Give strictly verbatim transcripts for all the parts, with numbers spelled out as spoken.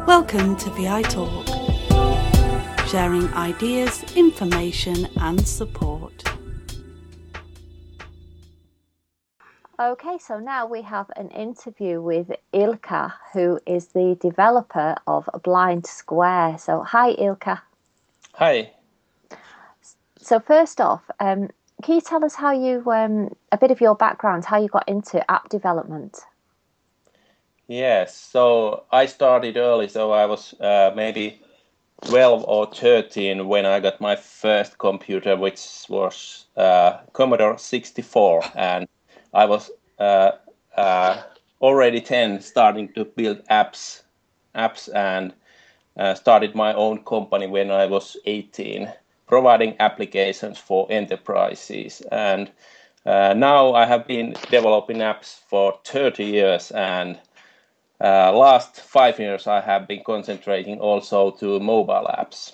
Welcome to V I Talk, sharing ideas, information and support. Okay, so now we have an interview with Ilkka, who is the developer of Blind Square. So hi Ilkka. Hi. So first off, um, can you tell us how you, um, a bit of your background, how you got into app development? Yes, so I started early, so I was uh, maybe twelve or thirteen when I got my first computer, which was uh, Commodore sixty-four, and I was uh, uh, already ten starting to build apps, apps and uh, started my own company when I was eighteen, providing applications for enterprises. And uh, now I have been developing apps for thirty years, and Uh, last five years, I have been concentrating also to mobile apps.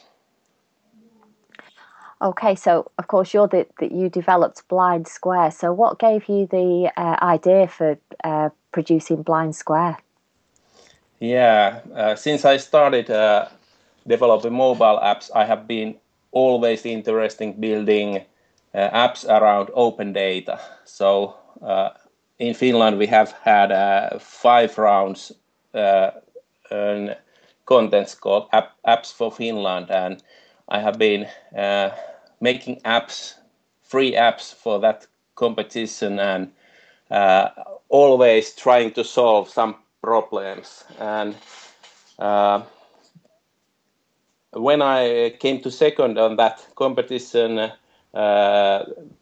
Okay, so of course you're the, that you developed Blind Square. So what gave you the uh, idea for uh, producing Blind Square? Yeah, uh, since I started uh, developing mobile apps, I have been always interested in building uh, apps around open data. So uh, in Finland, we have had uh, five rounds uh, in contents called App, Apps for Finland, and I have been uh, making apps, free apps for that competition, and uh, always trying to solve some problems. And uh, when I came to second on that competition, uh,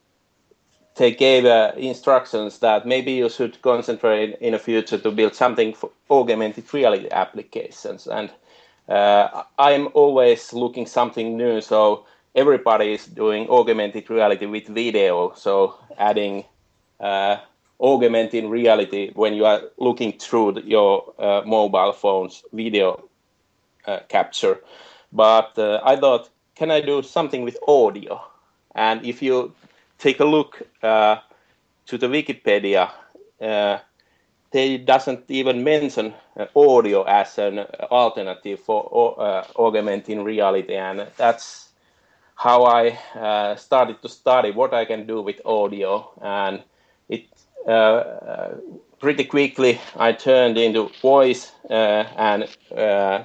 they gave uh, instructions that maybe you should concentrate in the future to build something for augmented reality applications. And uh, I'm always looking something new. So everybody is doing augmented reality with video. So adding uh, augmented reality when you are looking through the, your uh, mobile phone's video uh, capture. But uh, I thought, can I do something with audio? And if you take a look uh, to the Wikipedia, uh, they doesn't even mention uh, audio as an alternative for uh, augmented reality, and that's how I uh, started to study what I can do with audio. And it uh, uh, pretty quickly I turned into voice uh, and uh,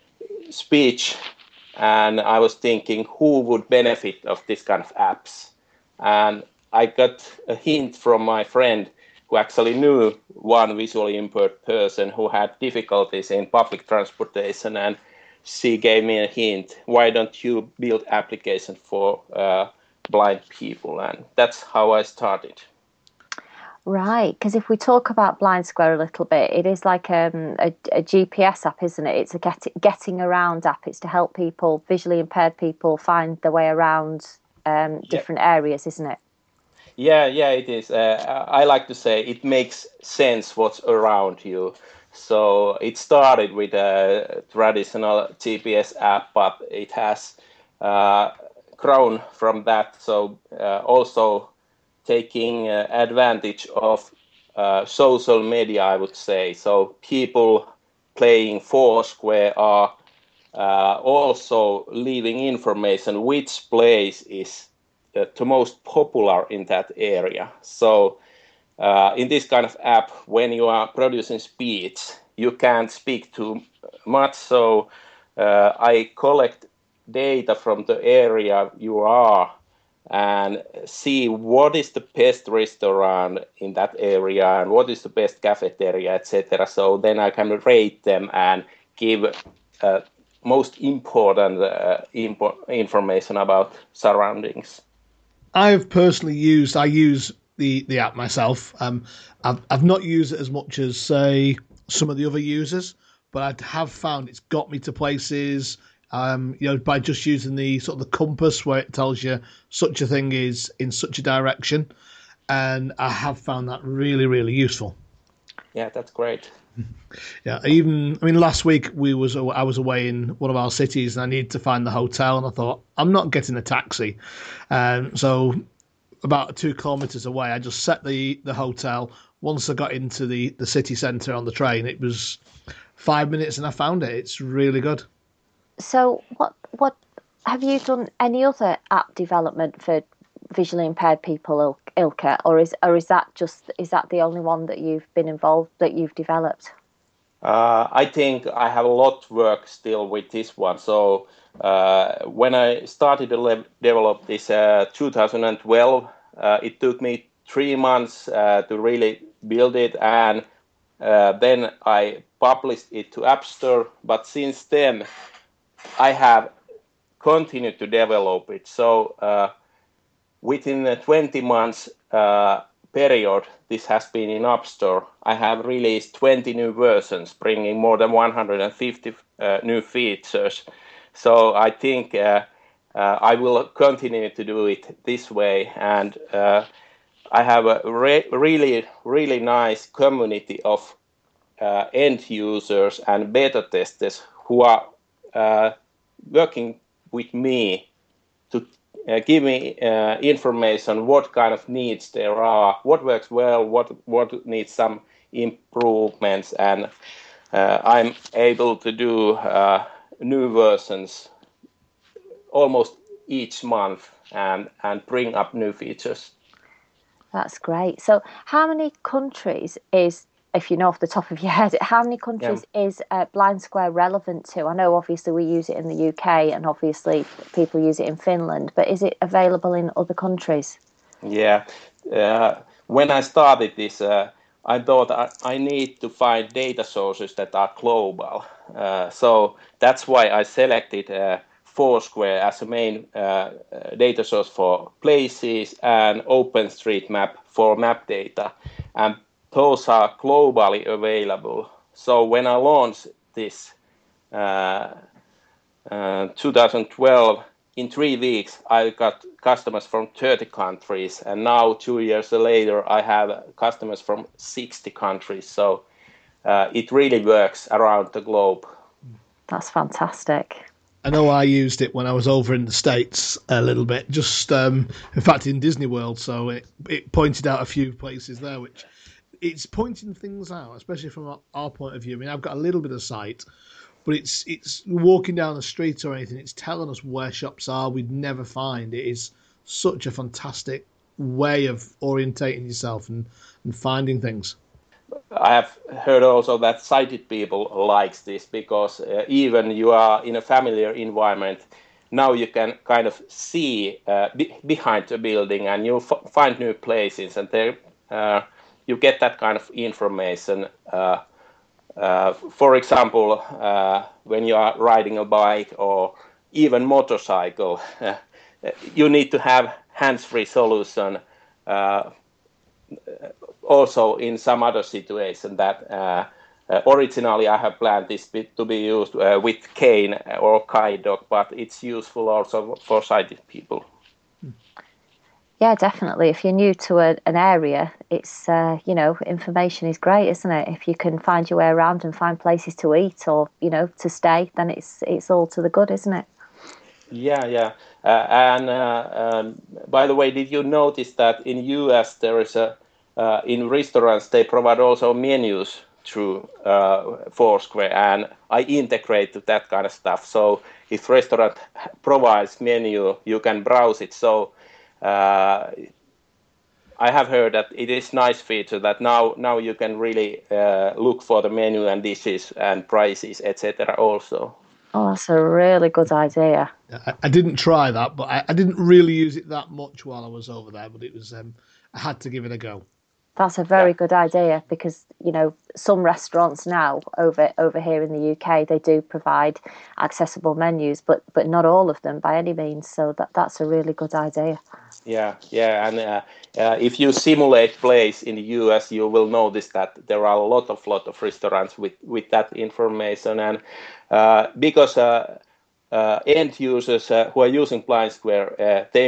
speech, and I was thinking who would benefit of this kind of apps. And I got a hint from my friend who actually knew one visually impaired person who had difficulties in public transportation, and she gave me a hint, why don't you build application for uh, blind people? And that's how I started. Right, because if we talk about Blind Square a little bit, it is like um, a, a G P S app, isn't it? It's a get, getting around app. It's to help people, visually impaired people, find their way around um, different yeah. areas, isn't it? Yeah, yeah, it is. Uh, I like to say it makes sense what's around you. So it started with a traditional G P S app, but it has uh, grown from that. So uh, also taking uh, advantage of uh, social media, I would say. So people playing Foursquare are uh, also leaving information which place is uh, the most popular in that area. So uh, in this kind of app, when you are producing speech, you can't speak too much. So uh, I collect data from the area you are and see what is the best restaurant in that area and what is the best cafeteria, et cetera. So then I can rate them and give uh, most important uh, impo- information about surroundings. I've personally used, I use the, the app myself. Um, I've, I've not used it as much as, say, some of the other users, but I have found it's got me to places, um, you know, by just using the sort of the compass where it tells you such a thing is in such a direction. And I have found that really, really useful. Yeah, that's great. Yeah, even I mean, last week we was I was away in one of our cities, and I needed to find the hotel, and I thought I'm not getting a taxi, and so about two kilometres away, I just set the the hotel. Once I got into the the city centre on the train, it was five minutes and I found it. It's really good. So what what have you done any other app development for visually impaired people, Ilka, or is or is that just is that the only one that you've been involved that you've developed? Uh, I think I have a lot of work still with this one. So uh, when I started to le- develop this uh, two thousand twelve, uh, it took me three months uh, to really build it, and uh, then I published it to App Store. But since then, I have continued to develop it. So uh, within a twenty months uh, period, this has been in App Store. I have released twenty new versions, bringing more than one hundred fifty uh, new features. So I think uh, uh, I will continue to do it this way. And uh, I have a re- really, really nice community of uh, end users and beta testers who are uh, working with me to Uh, give me uh, information what kind of needs there are, what works well, what what needs some improvements, and uh, I'm able to do uh, new versions almost each month and and bring up new features. That's great. So how many countries is, if you know off the top of your head, how many countries yeah. is uh, Blind Square relevant to? I know obviously we use it in the U K and obviously people use it in Finland, but is it available in other countries? Yeah. Uh, when I started this, uh, I thought I, I need to find data sources that are global. Uh, so that's why I selected uh, Foursquare as a main uh, data source for places and OpenStreetMap for map data. And those are globally available. So when I launched this uh, uh, two thousand twelve, in three weeks I got customers from thirty countries, and now two years later I have customers from sixty countries. So uh, it really works around the globe. That's fantastic. I know I used it when I was over in the States a little bit, just um, in fact in Disney World, so it, it pointed out a few places there which it's pointing things out, especially from our, our point of view. I mean, I've got a little bit of sight, but it's it's walking down the street or anything, it's telling us where shops are we'd never find. It is such a fantastic way of orientating yourself and, and finding things. I have heard also that sighted people likes this because uh, even you are in a familiar environment, now you can kind of see uh, be- behind the building and you f- find new places, and there uh, you get that kind of information. Uh, uh, for example, uh, when you are riding a bike or even motorcycle, uh, you need to have hands-free solution. Uh, also in some other situation that uh, uh, originally I have planned this to be used uh, with cane or guide dog, but it's useful also for sighted people. Yeah, definitely. If you're new to a, an area, it's, uh, you know, information is great, isn't it? If you can find your way around and find places to eat or, you know, to stay, then it's it's all to the good, isn't it? Yeah, yeah. Uh, and uh, um, by the way, did you notice that in U S there is a, uh, in restaurants, they provide also menus through uh, Foursquare, and I integrate that kind of stuff. So if restaurant provides menu, you can browse it. So uh, I have heard that it is nice feature that now now you can really uh, look for the menu and dishes and prices, et cetera also. Oh, that's a really good idea. I, I didn't try that, but I, I didn't really use it that much while I was over there, but it was um, I had to give it a go. That's a very yeah. good idea because, you know, some restaurants now over over here in the U K, they do provide accessible menus, but but not all of them by any means. So that that's a really good idea. Yeah, yeah, and uh, uh, if you simulate place in the U S, you will notice that there are a lot of lot of restaurants with, with that information, and uh, because uh, uh, end users uh, who are using Blind Square, uh, they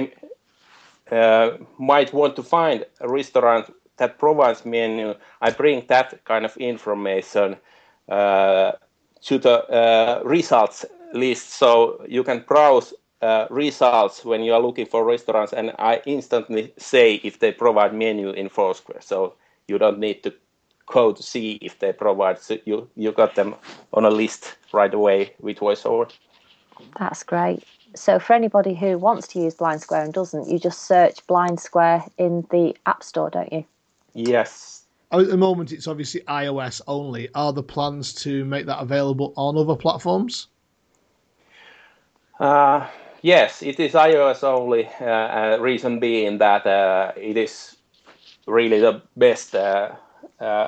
uh, might want to find a restaurant that provides menu. I bring that kind of information uh, to the uh, results list, so you can browse uh, results when you are looking for restaurants, and I instantly say if they provide menu in Foursquare, so you don't need to code to see if they provide. So you you got them on a list right away with VoiceOver. That's great. So for anybody who wants to use Blind Square and doesn't, you just search Blind Square in the App Store, don't you? Yes. At the moment, it's obviously iOS only. Are there plans to make that available on other platforms? Uh, yes, it is iOS only. Uh, uh, reason being that uh, it is really the best uh, uh,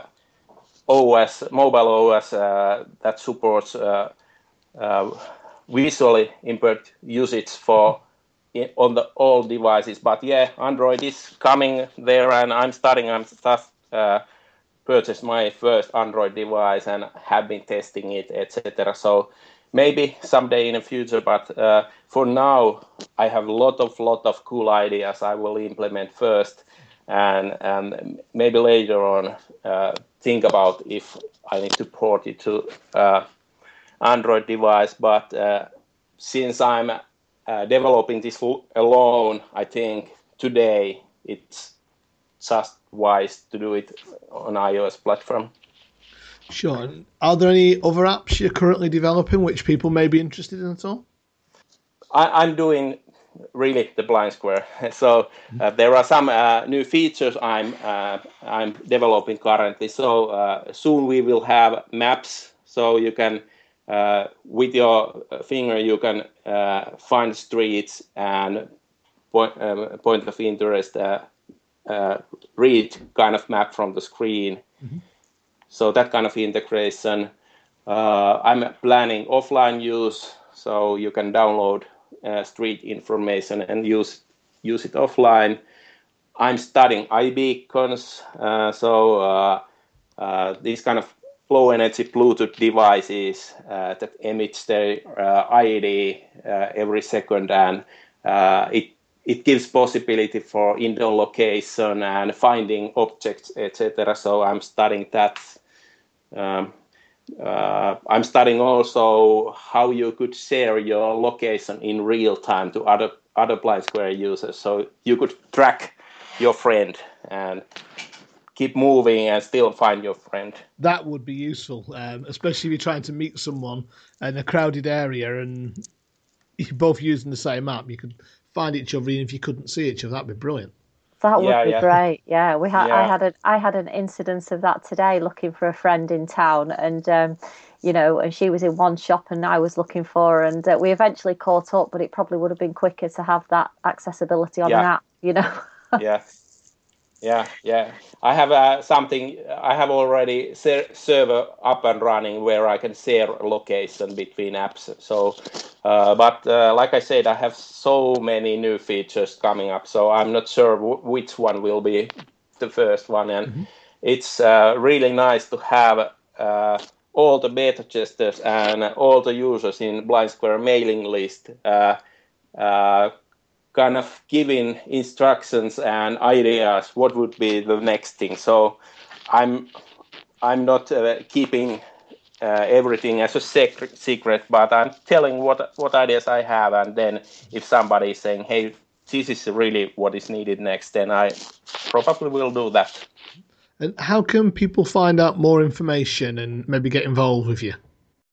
O S, mobile O S uh, that supports uh, uh, visually impaired usage for in, on the all devices. But yeah, Android is coming there, and I'm starting. I'm just uh, purchased my first Android device and have been testing it, et cetera. So maybe someday in the future, but uh, for now, I have a lot of lot of cool ideas I will implement first, and and maybe later on uh, think about if I need to port it to uh, Android device. But uh, since I'm uh, developing this alone, I think today it's just wise to do it on iOS platform. Sure. Are there any other apps you're currently developing which people may be interested in at all? I, I'm doing really the Blind Square. So uh, there are some uh, new features I'm uh, I'm developing currently. So uh, soon we will have maps. So you can uh, with your finger you can uh, find streets and point, uh, point of interest. Uh, uh, read kind of map from the screen. Mm-hmm. So that kind of integration. Uh, I'm planning offline use, so you can download uh, street information and use use it offline. I'm studying iBeacons, uh, so uh, uh, these kind of low energy Bluetooth devices uh, that emit their uh, I D uh, every second, and uh, it It gives possibility for indoor location and finding objects, et cetera. So I'm studying that. Um, uh, I'm studying also how you could share your location in real time to other other Blind Square users. So you could track your friend and keep moving and still find your friend. That would be useful, um, especially if you're trying to meet someone in a crowded area and you're both using the same app. You could find each other, even if you couldn't see each other. That'd be brilliant. That would yeah, be yeah. great. Yeah, we had. Yeah. I had a. I had an incident of that today, looking for a friend in town, and um, you know, and she was in one shop, and I was looking for her, and uh, we eventually caught up. But it probably would have been quicker to have that accessibility on yeah. an app. You know. yeah. Yeah, yeah. I have uh, something. I have already ser- server up and running where I can share location between apps. So, uh, but uh, like I said, I have so many new features coming up. So I'm not sure w- which one will be the first one. And mm-hmm. it's uh, really nice to have uh, all the beta testers and all the users in Blind Square mailing list. Uh, uh, kind of giving instructions and ideas what would be the next thing. So I'm I'm not uh, keeping uh, everything as a secret, secret, but I'm telling what what ideas I have, and then if somebody is saying, hey, this is really what is needed next, then I probably will do that. And how can people find out more information and maybe get involved with you?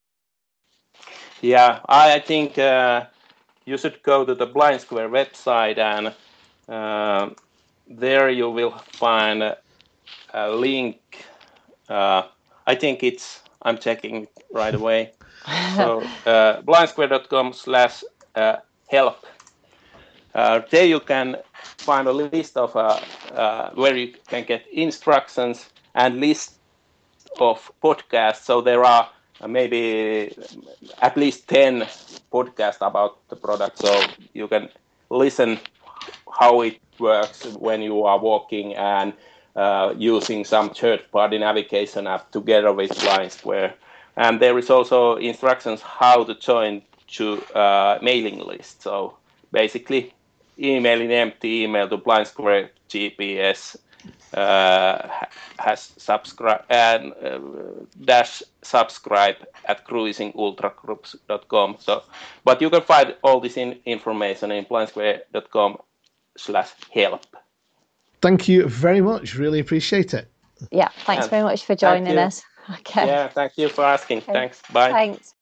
Yeah, I think uh, you should go to the Blind Square website, and uh, there you will find a, a link. Uh, I think it's, I'm checking right away. So uh, blindsquare.com slash help. Uh, there you can find a list of uh, uh, where you can get instructions and list of podcasts. So there are uh, maybe at least ten podcasts about the product. So you can listen how it works when you are walking and uh, using some third-party navigation app together with Blind Square. And there is also instructions how to join to uh, mailing list. So basically, emailing empty email to Blind Square G P S uh, has subscribe and uh, dash subscribe at cruising ultra groups dot com. So, but you can find all this in information in blindsquare.com slash help. Thank you very much. Really appreciate it. Yeah, thanks yeah. very much for joining us. Okay. Yeah, thank you for asking. Okay. Thanks. Bye. Thanks.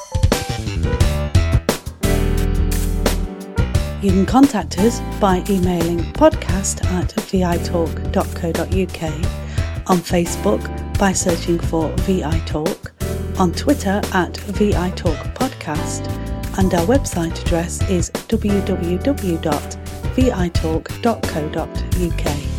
You can contact us by emailing podcast at vitalk dot co dot uk, on Facebook by searching for V I Talk, on Twitter at V I Talk Podcast, and our website address is w w w dot v i talk dot co dot uk.